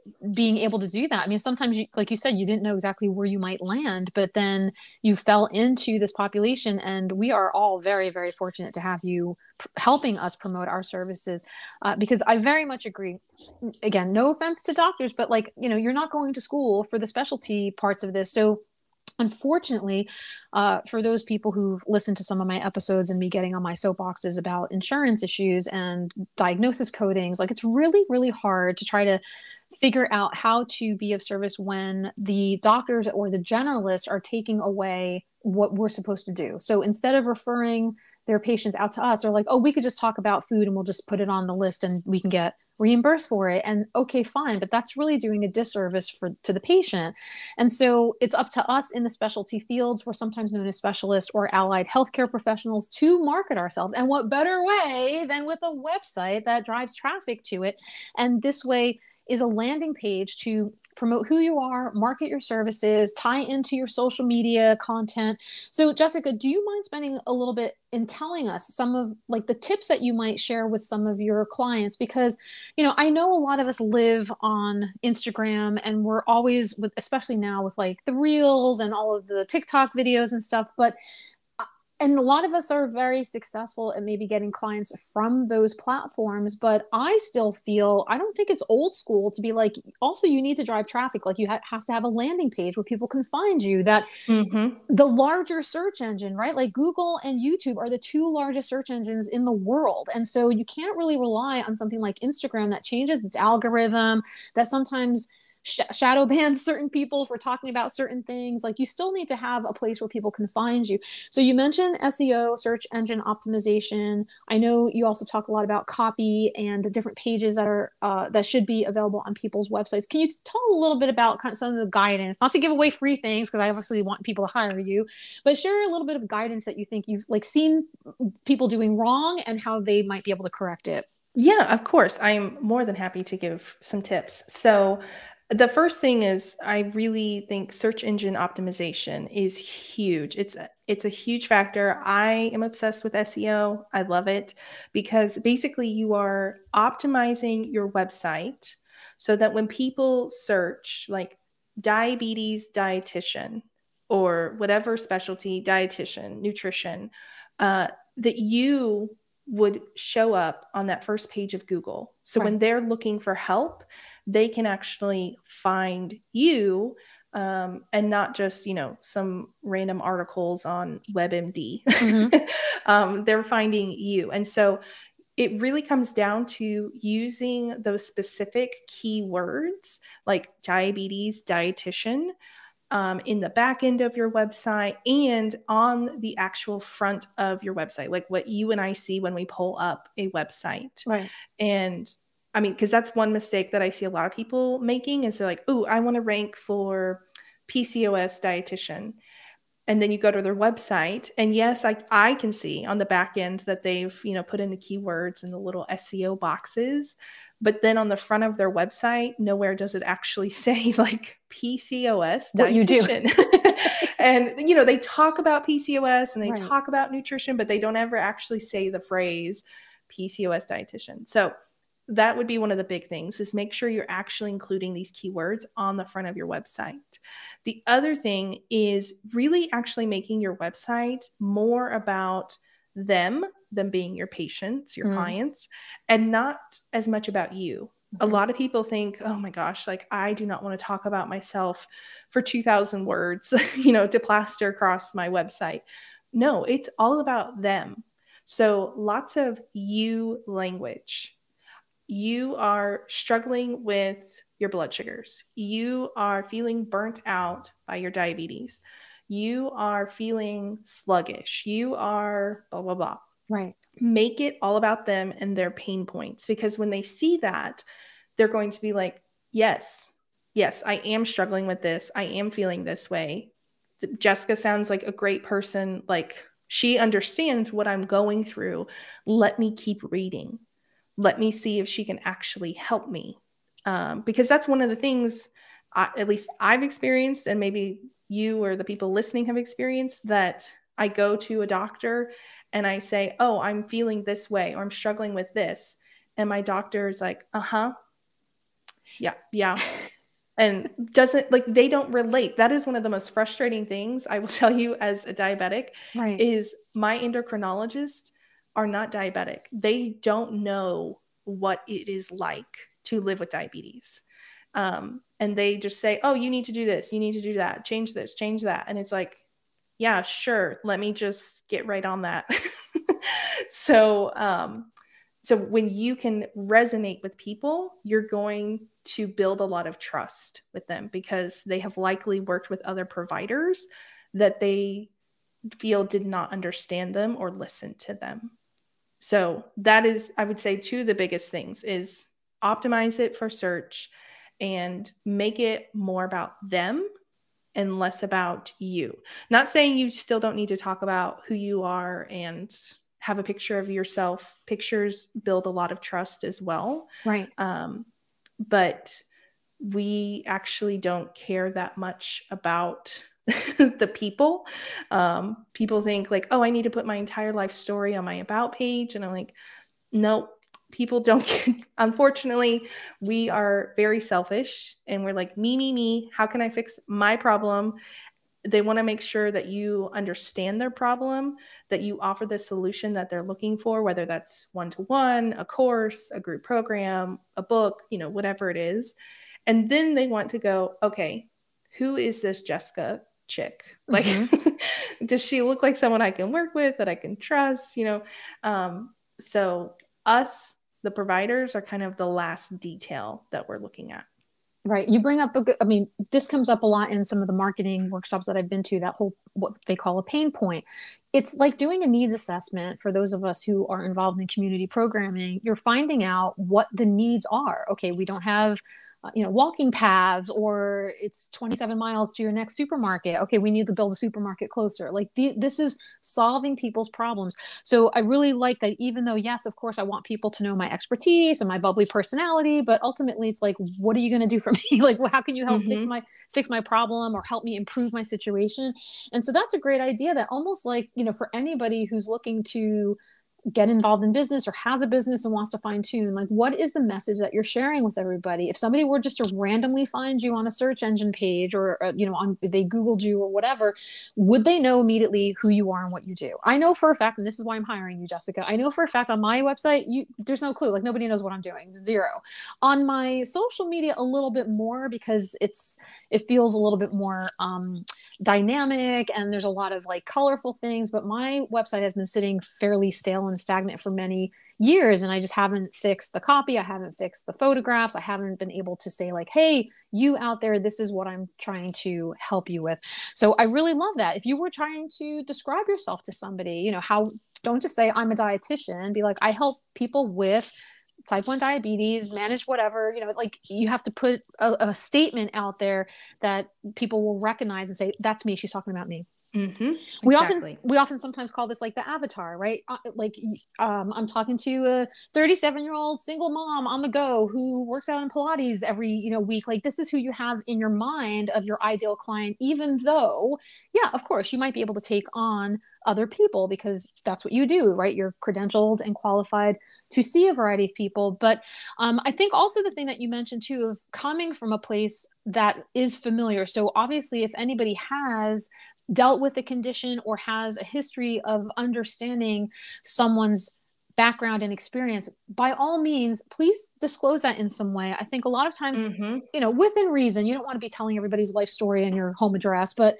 being able to do that. I mean, sometimes you, like you said, you didn't know exactly where you might land, but then you fell into this population, and we are all very, very fortunate to have you helping us promote our services. Because I very much agree. Again, no offense to doctors, but like, you're not going to school for the specialty parts of this. So unfortunately, for those people who've listened to some of my episodes and me getting on my soapboxes about insurance issues and diagnosis codings, like it's really, really hard to try to figure out how to be of service when the doctors or the generalists are taking away what we're supposed to do. So instead of referring their patients out to us, they're like, oh, we could just talk about food and we'll just put it on the list and we can get reimbursed for it. And okay, fine, but that's really doing a disservice to the patient. And so it's up to us in the specialty fields, we're sometimes known as specialists or allied healthcare professionals, to market ourselves. And what better way than with a website that drives traffic to it? And this way is a landing page to promote who you are, market your services, tie into your social media content. So Jessica, do you mind spending a little bit in telling us some of like the tips that you might share with some of your clients? Because, I know a lot of us live on Instagram and we're always with, especially now with like the reels and all of the TikTok videos and stuff, but and a lot of us are very successful at maybe getting clients from those platforms, but I still feel, I don't think it's old school to be like, also you need to drive traffic. Like you have to have a landing page where people can find you, that the larger search engine, right? Like Google and YouTube are the two largest search engines in the world. And so you can't really rely on something like Instagram that changes its algorithm, that sometimes shadow bans certain people for talking about certain things. Like you still need to have a place where people can find you. So you mentioned SEO, search engine optimization. I know you also talk a lot about copy and the different pages that are that should be available on people's websites. Can you tell a little bit about kind of some of the guidance, not to give away free things because I obviously want people to hire you, but share a little bit of guidance that you think you've like seen people doing wrong and how they might be able to correct it? Yeah, of course. I'm more than happy to give some tips. So the first thing is I really think search engine optimization is huge. It's a huge factor. I am obsessed with SEO. I love it because basically you are optimizing your website so that when people search like diabetes dietitian or whatever specialty, dietitian, nutrition, that you would show up on that first page of Google. So when they're looking for help, they can actually find you, and not just, some random articles on WebMD. They're finding you. And so it really comes down to using those specific keywords like diabetes, dietitian, in the back end of your website and on the actual front of your website, like what you and I see when we pull up a website. Right. And I mean, because that's one mistake that I see a lot of people making is they're like, oh, I want to rank for PCOS dietitian. And then you go to their website and yes, I can see on the back end that they've, put in the keywords in the little SEO boxes, but then on the front of their website, nowhere does it actually say like PCOS dietitian. What you do. And, they talk about PCOS and they talk about nutrition, but they don't ever actually say the phrase PCOS dietitian. So that would be one of the big things is make sure you're actually including these keywords on the front of your website. The other thing is really actually making your website more about them being your patients, your clients, and not as much about you. A lot of people think, oh my gosh, like I do not want to talk about myself for 2,000 words, to plaster across my website. No, it's all about them. So lots of you language. You are struggling with your blood sugars. You are feeling burnt out by your diabetes. You are feeling sluggish. You are blah, blah, blah. Right. Make it all about them and their pain points, because when they see that, they're going to be like, yes, I am struggling with this. I am feeling this way. Jessica sounds like a great person. Like she understands what I'm going through. Let me keep reading. Let me see if she can actually help me. Because that's one of the things, at least I've experienced, and maybe you or the people listening have experienced, that I go to a doctor and I say, oh, I'm feeling this way, or I'm struggling with this. And my doctor is like, Yeah. Yeah. And doesn't like, they don't relate. That is one of the most frustrating things I will tell you as a diabetic Right. is my endocrinologists are not diabetic. They don't know what it is like to live with diabetes. And they just say, oh, you need to do this, you need to do that, change this, change that. And it's like, yeah, sure. Let me just get right on that. So, so when you can resonate with people, you're going to build a lot of trust with them because they have likely worked with other providers that they feel did not understand them or listen to them. So that is, I would say, two of the biggest things is optimize it for search and make it more about them and less about you. Not saying you still don't need to talk about who you are and have a picture of yourself. Pictures build a lot of trust as well. Right. But we actually don't care that much about the people. People think like, oh, I need to put my entire life story on my about page. And I'm like, no, people don't get, unfortunately, we are very selfish and we're like, me. How can I fix my problem? They want to make sure that you understand their problem, that you offer the solution that they're looking for, whether that's one-to-one, a course, a group program, a book, whatever it is. And then they want to go, okay, who is this Jessica chick? Like, does she look like someone I can work with, that I can trust? So us, the providers, are kind of the last detail that we're looking at. Right. You bring up this comes up a lot in some of the marketing workshops that I've been to, that whole, what they call a pain point. It's like doing a needs assessment for those of us who are involved in community programming. You're finding out what the needs are. Okay, we don't have walking paths, or it's 27 miles to your next supermarket. Okay, we need to build a supermarket closer. Like this is solving people's problems. So I really like that, even though, yes, of course, I want people to know my expertise and my bubbly personality, but ultimately it's like, what are you going to do for me? Like, how can you help fix my problem or help me improve my situation? And so that's a great idea, that almost like, for anybody who's looking to get involved in business or has a business and wants to fine tune, like, what is the message that you're sharing with everybody? If somebody were just to randomly find you on a search engine page, or they Googled you or whatever, would they know immediately who you are and what you do? I know for a fact, and this is why I'm hiring you, Jessica, I know for a fact on my website, there's no clue. Like, nobody knows what I'm doing. Zero. On my social media, a little bit more, because it feels a little bit more dynamic, and there's a lot of like colorful things, but my website has been sitting fairly stale and stagnant for many years, and I just haven't fixed the copy, I haven't fixed the photographs, I haven't been able to say like, hey, you out there, this is what I'm trying to help you with. So I really love that. If you were trying to describe yourself to somebody, don't just say I'm a dietitian, be like, I help people with type 1 diabetes, manage whatever, like, you have to put a statement out there that people will recognize and say, that's me, she's talking about me. Mm-hmm. We often sometimes call this like the avatar, right? I'm talking to a 37-year-old single mom on the go who works out in Pilates every week. Like, this is who you have in your mind of your ideal client, even though, yeah, of course, you might be able to take on other people because that's what you do, right? You're credentialed and qualified to see a variety of people. But I think also the thing that you mentioned too, of coming from a place that is familiar. So obviously, if anybody has dealt with a condition or has a history of understanding someone's background and experience, by all means, please disclose that in some way. I think a lot of times, within reason, you don't want to be telling everybody's life story and your home address, but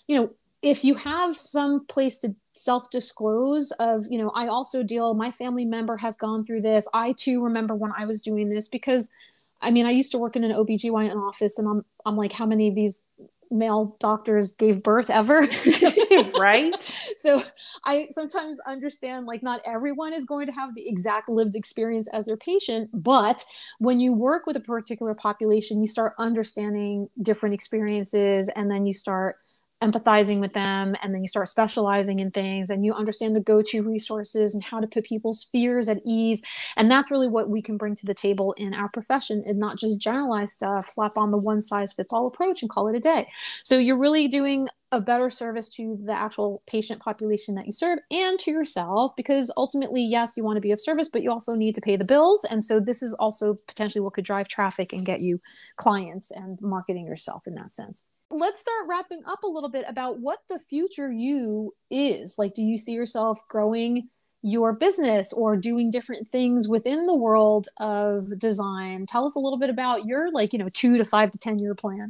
if you have some place to self-disclose of, I also my family member has gone through this. I too remember when I was doing this, because I used to work in an OBGYN office, and I'm like, how many of these male doctors gave birth ever? Right. So I sometimes understand, like, not everyone is going to have the exact lived experience as their patient, but when you work with a particular population, you start understanding different experiences, and then you start empathizing with them, and then you start specializing in things, and you understand the go-to resources and how to put people's fears at ease. And that's really what we can bring to the table in our profession, and not just generalize stuff, slap on the one size fits all approach and call it a day. So you're really doing a better service to the actual patient population that you serve and to yourself, because ultimately, yes, you want to be of service, but you also need to pay the bills. And so this is also potentially what could drive traffic and get you clients and marketing yourself in that sense. Let's start wrapping up a little bit about what the future you is. Like, do you see yourself growing your business or doing different things within the world of design? Tell us a little bit about your 2 to 5 to 10 year plan.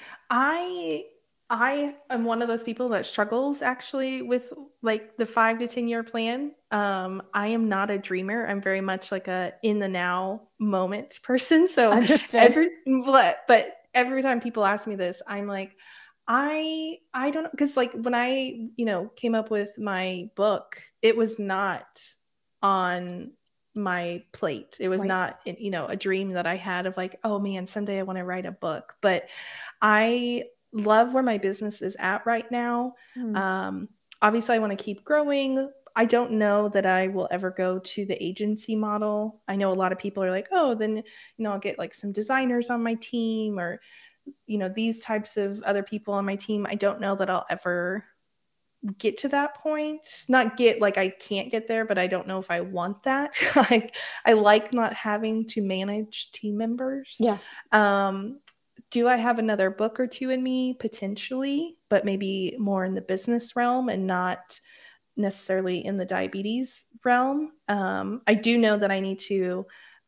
I am one of those people that struggles actually with like the 5 to 10 year plan. I am not a dreamer. I'm very much like a in the now moment person. So but every time people ask me this, I'm like, I don't know. Cause like when I, came up with my book, it was not on my plate. It was not, a dream that I had of like, oh man, someday I want to write a book. But I love where my business is at right now. Obviously I want to keep growing. I don't know that I will ever go to the agency model. I know a lot of people are like, oh, then, I'll get like some designers on my team or, these types of other people on my team. I don't know that I'll ever get to that point. Not get like I can't get there, but I don't know if I want that. I like not having to manage team members. Yes. Do I have another book or two in me? Potentially, but maybe more in the business realm and not necessarily in the diabetes realm. I do know that I need to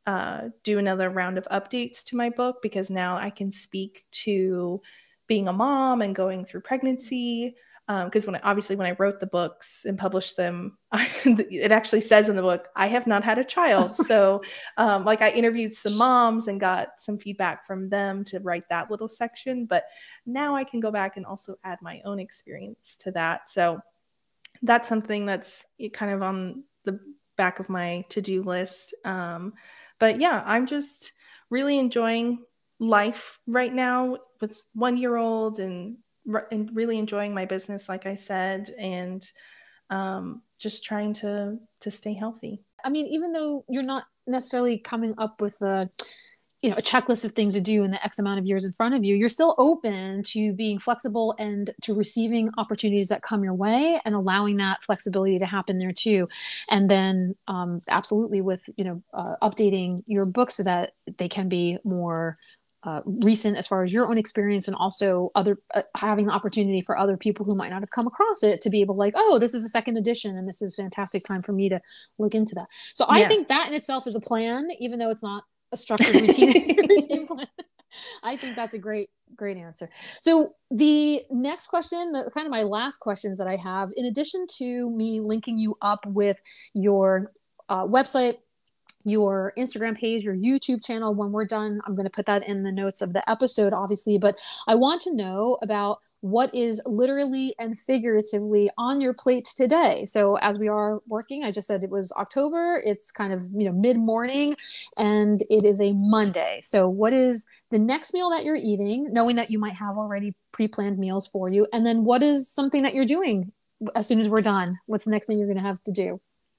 do another round of updates to my book, because now I can speak to being a mom and going through pregnancy. Because when I wrote the books and published them, it actually says in the book, I have not had a child. So I interviewed some moms and got some feedback from them to write that little section. But now I can go back and also add my own experience to that. So that's something that's kind of on the back of my to-do list. But yeah, I'm just really enjoying life right now with 1-year-olds and really enjoying my business, like I said, and just trying to stay healthy. I mean, even though you're not necessarily coming up with a checklist of things to do in the X amount of years in front of you, you're still open to being flexible and to receiving opportunities that come your way and allowing that flexibility to happen there too. And then absolutely with, updating your books so that they can be more recent as far as your own experience, and also other having the opportunity for other people who might not have come across it to be able to like, oh, this is a second edition and this is a fantastic time for me to look into that. So I think that in itself is a plan, even though it's not a structured routine plan. I think that's a great answer. So the next question, kind of my last questions that I have, in addition to me linking you up with your website, your Instagram page, your YouTube channel, when we're done, I'm going to put that in the notes of the episode, obviously, but I want to know about what is literally and figuratively on your plate today. So as we are working, I just said it was October, it's kind of, mid-morning, and it is a Monday. So what is the next meal that you're eating, knowing that you might have already pre-planned meals for you? And then what is something that you're doing as soon as we're done? What's the next thing you're going to have to do?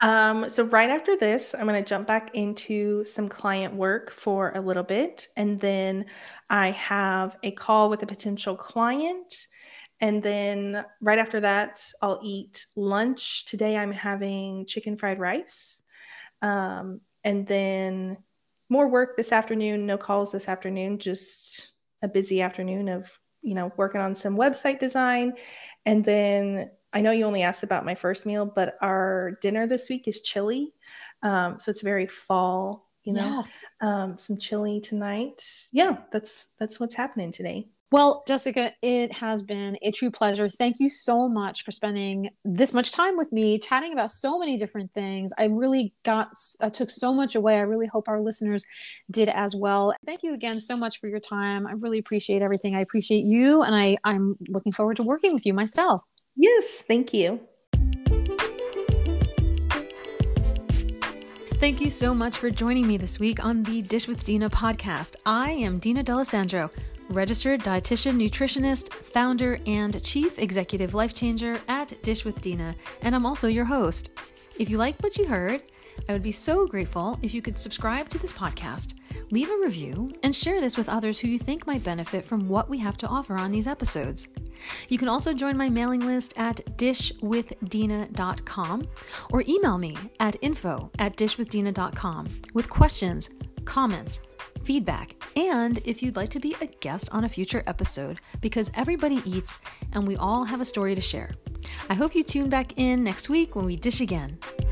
So right after this, I'm going to jump back into some client work for a little bit. And then I have a call with a potential client. And then right after that, I'll eat lunch. Today, I'm having chicken fried rice. And then more work this afternoon, no calls this afternoon, just a busy afternoon of, working on some website design. And then I know you only asked about my first meal, but our dinner this week is chili. So it's very fall, Yes. Some chili tonight. Yeah, that's what's happening today. Well, Jessica, it has been a true pleasure. Thank you so much for spending this much time with me, chatting about so many different things. I took so much away. I really hope our listeners did as well. Thank you again so much for your time. I really appreciate everything. I appreciate you, and I'm looking forward to working with you myself. Yes, thank you. Thank you so much for joining me this week on the Dish with Dina podcast. I am Dina D'Alessandro, registered dietitian, nutritionist, founder, and chief executive life changer at Dish with Dina, and I'm also your host. If you like what you heard, I would be so grateful if you could subscribe to this podcast, leave a review, and share this with others who you think might benefit from what we have to offer on these episodes. You can also join my mailing list at dishwithdina.com or email me at info@dishwithdina.com with questions, comments, feedback, and if you'd like to be a guest on a future episode, because everybody eats and we all have a story to share. I hope you tune back in next week when we dish again.